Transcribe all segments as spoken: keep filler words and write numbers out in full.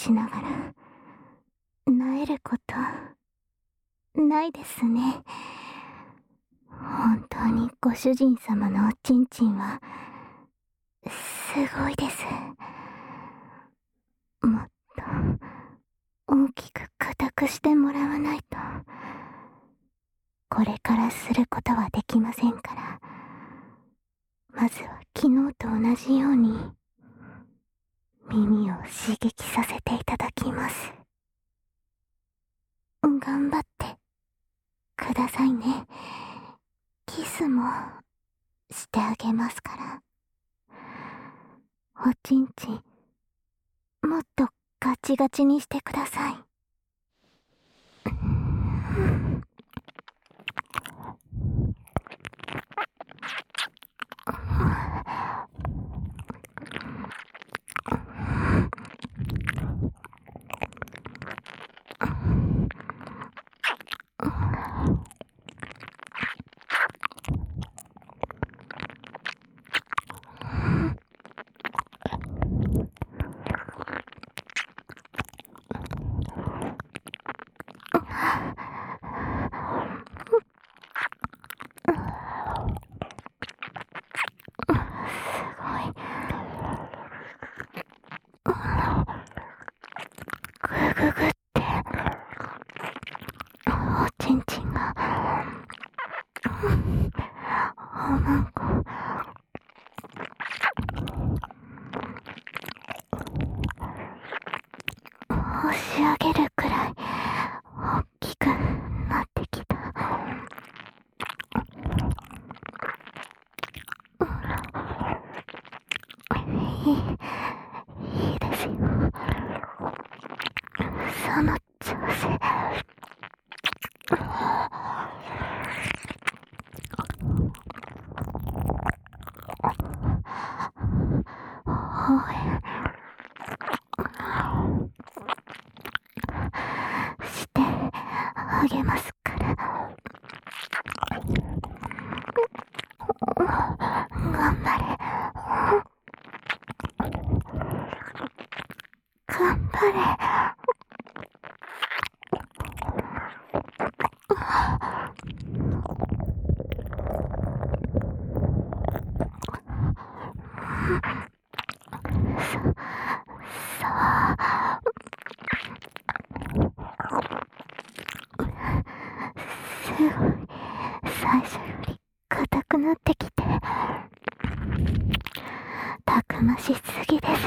しながら、萎えることないですね。本当にご主人様のおちんちんはすごいです。もっと大きく硬くしてもらわないと、これからすることはできませんから、まずは昨日と同じように耳を刺激させていただきます。頑張ってくださいね。キスもしてあげますから。おちんちんもっとガチガチにしてください。グググっておちんちんがおまんこ押し上げるくらい大きくなってきた。いい、いいですよ。その調子。ほえしてあげますから。頑張れ。頑張れ。さあ、すごい、最初より硬くなってきて、たくましすぎです。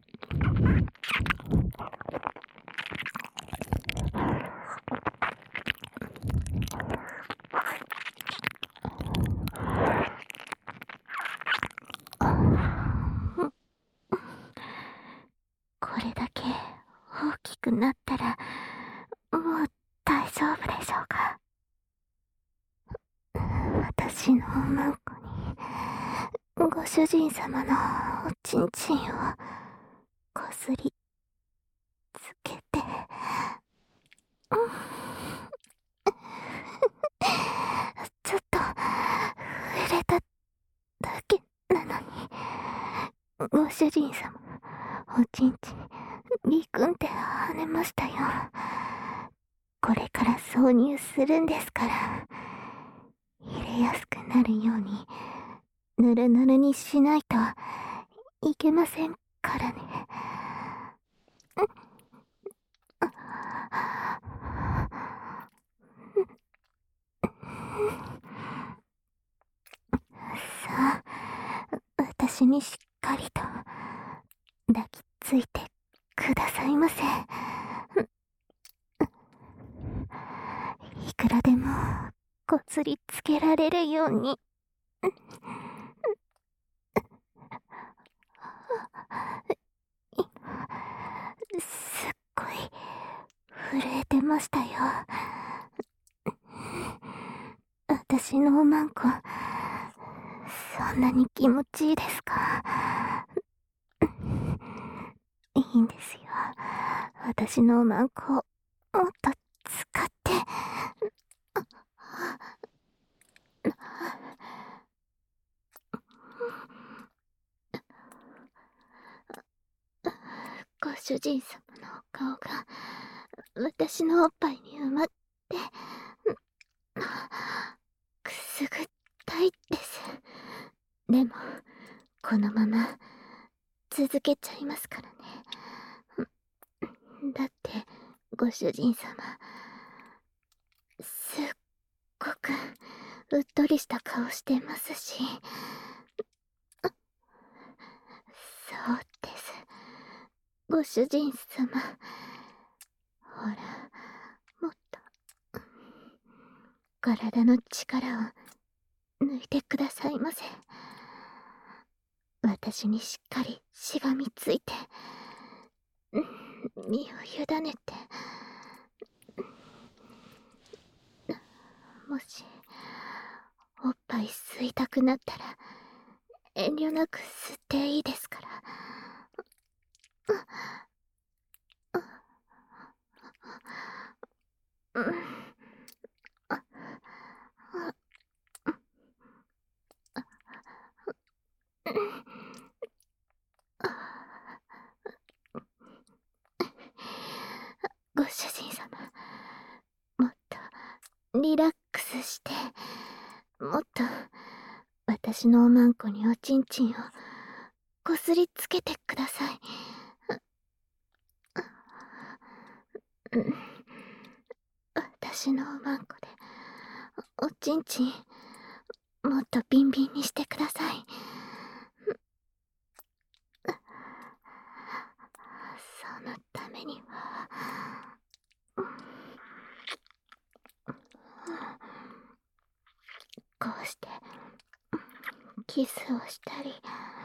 これだけ大きくなったらもう大丈夫でしょうか。私のおまんこにご主人様のおちんちんをこすりつけて、ちょっと触れただけなのに、ご主人様おちんちんビクンって跳ねましたよ。これから挿入するんですから、入れやすくなるようにぬるぬるにしないといけませんからね。さあ、私にしっかりと抱きついてくださいませ。いくらでもこすりつけられるように。すっごい震えてましたよ。私のおまんこ、そんなに気持ちいいですか？いいんですよ。私のおまんこをもっと使って。ご主人様の顔が私のおっぱいに埋まって、くすぐったいです。でもこのまま続けちゃいますからね。だってご主人様、すっごくうっとりした顔してますし。そうです。ご主人様、ほら、もっと体の力を抜いてくださいませ。私にしっかりしがみついて、身を委ねて。もしおっぱい吸いたくなったら遠慮なく吸っていいですから。ご主人様、もっとリラックスして、もっと私のおまんこにおちんちんをこすりつけてください。私のおまんこでおちんちんもっとビンビンにしてください。そのためにはこうしてキスをしたり、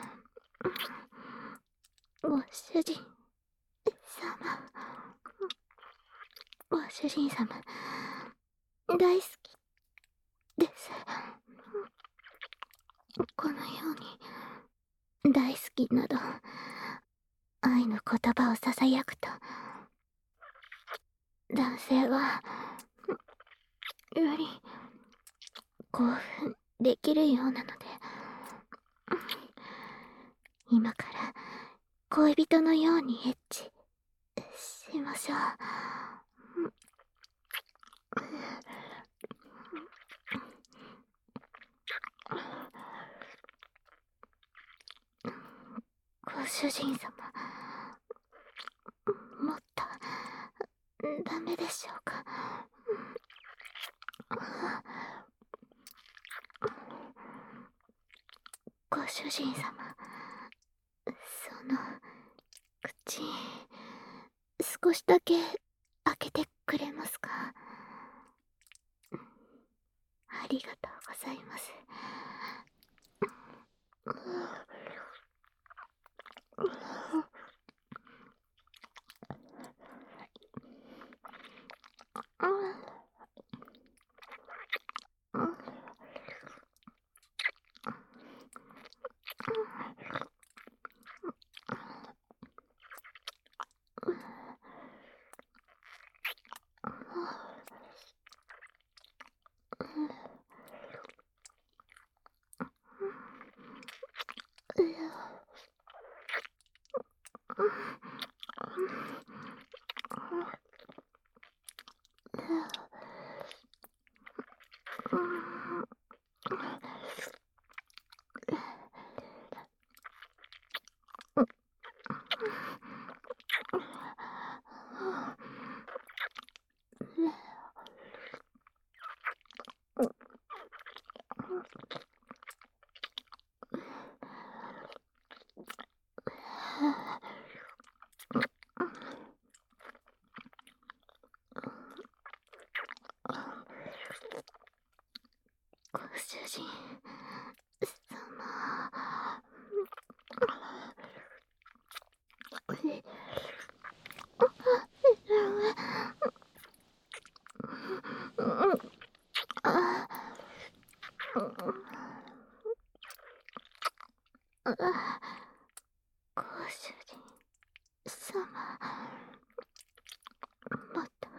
ご主人様、ご主人様大好きです。このように大好きなど愛の言葉をささやくと男性はより興奮できるようなので、今から恋人のようにエッチしましょう。ご主人様、もっとダメでしょうか。ご主人様、その口少しだけ開けてくれますか。ありがとうございます。ご主人様、ご主人様、もっと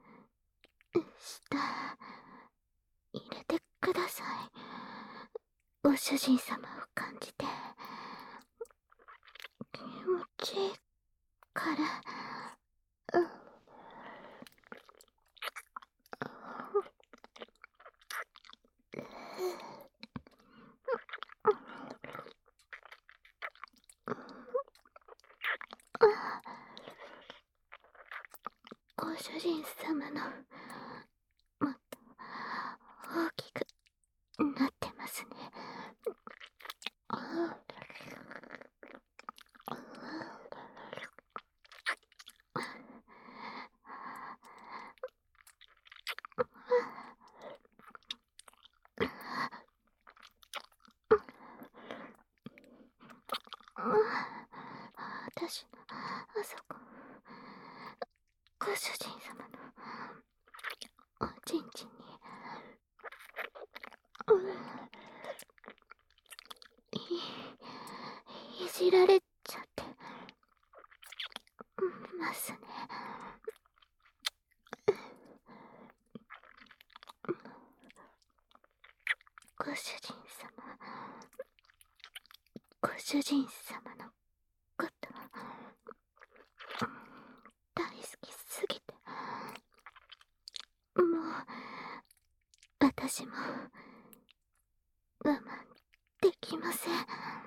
舌入れてください。ご主人様を感じて気持ちいいから主人様のもっと大きくなってますね。私のあそこ、ご主人様のおちんちんに、うん、い、いじられちゃってますね。ご主人様、ご主人様のこと大好きすぎて、もう私も我慢できません。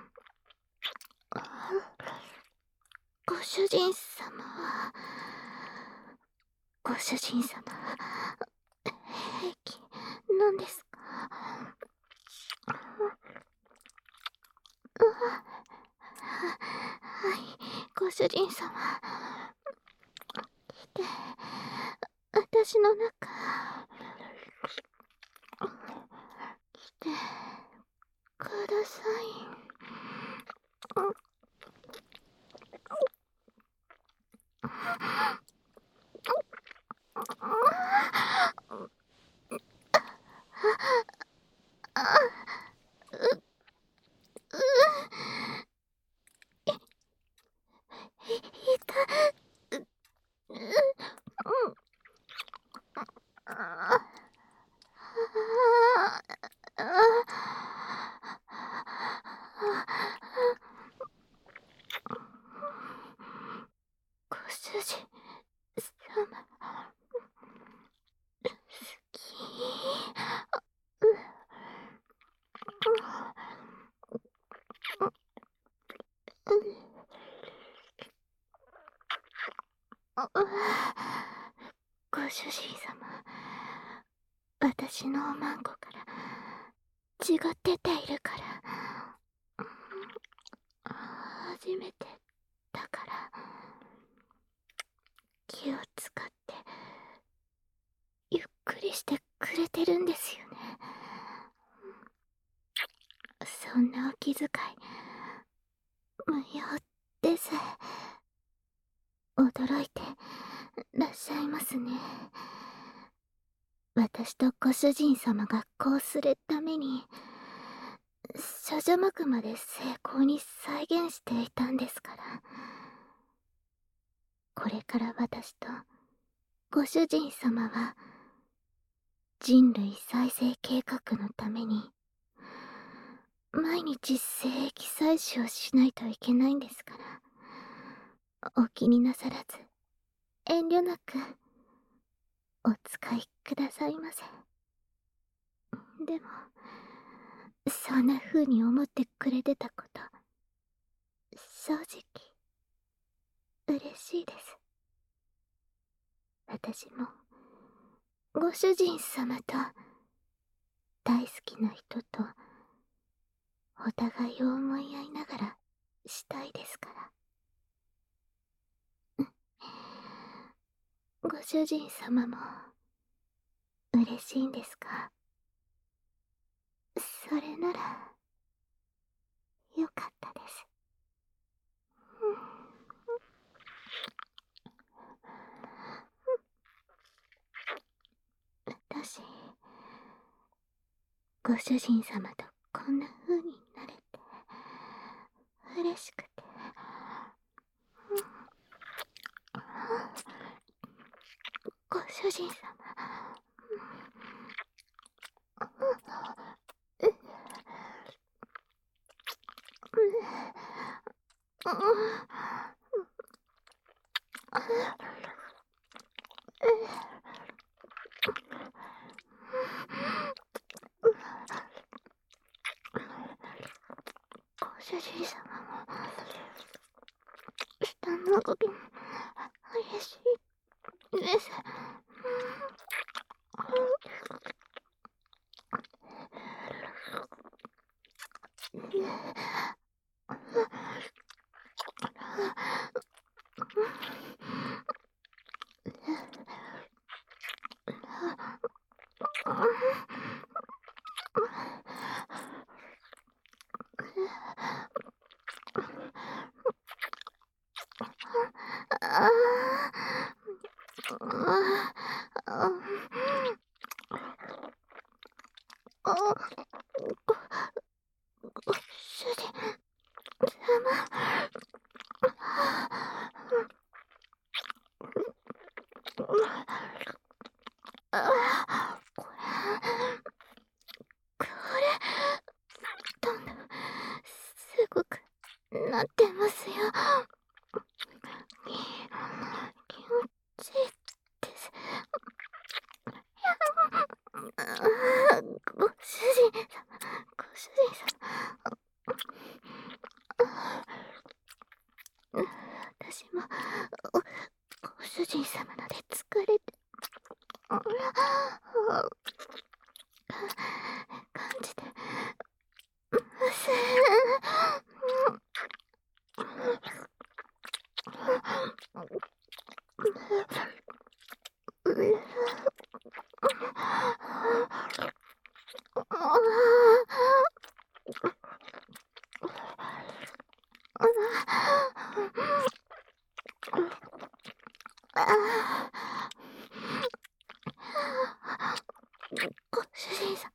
ご主人様はご主人様は平気なんですか？はい、ご主人様、来て、私の中、来てください。ご主人様、好き。ご主人様、私のおまんこから血が出ているから、初めてだから気を使ってゆっくりしてくれてるんですよね。そんなお気遣い無用です。驚いてらっしゃいますね。私とご主人様がこうするために処女膜まで精巧に再現していたんですから。これから私とご主人様は人類再生計画のために毎日精液採取をしないといけないんですから、お気になさらず遠慮なくお使いくださいませ。でもそんな風に思ってくれてたこと、正直嬉しいです。私もご主人様と大好きな人とお互いを思い合いながらしたいですから。ご主人様も嬉しいんですか？それならよかったです。私、ご主人様とこんな風になれて嬉しくて、ご主人様、ご主人様も下の動きも激しいです。 ご主人様。あこれこれどんどんすごくなってますよ。気持ちいいです。ご主人様ご主人様。私もご主人様ので疲れて感じてます。ご主人様。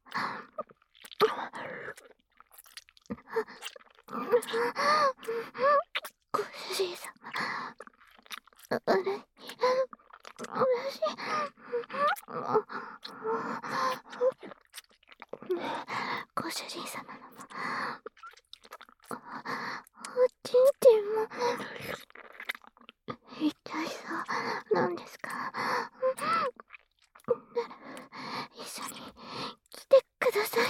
ご主人様。うれ嬉しい。ご主人様のもおちんちんも痛いそうなんですか。なら一緒に来てください。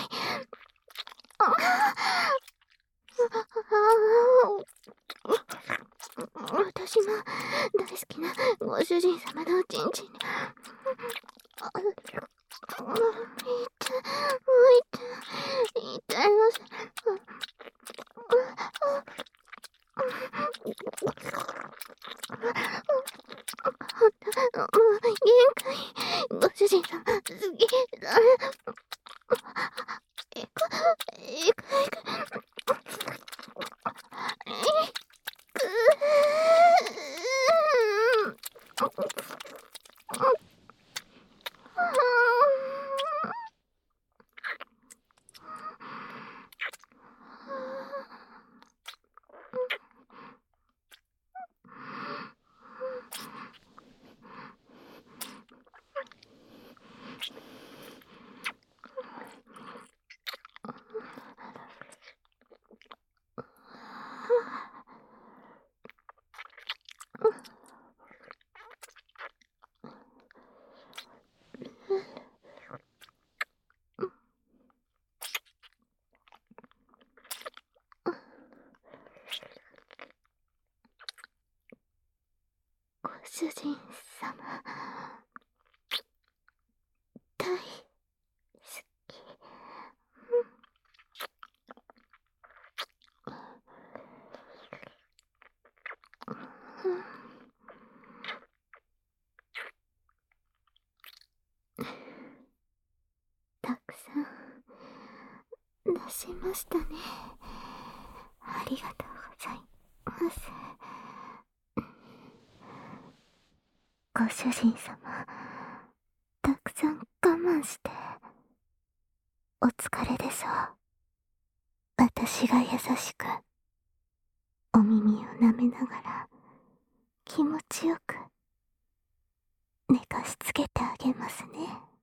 私の大好きなご主人様のおちんちんに痛います。もう限界。ご主人様すぎる。いくいくいくご主人様大好き。たくさん出しましたね。ありがとうございます。ご主人様、たくさん我慢してお疲れでしょう。私が優しくお耳を舐めながら気持ちよく寝かしつけてあげますね。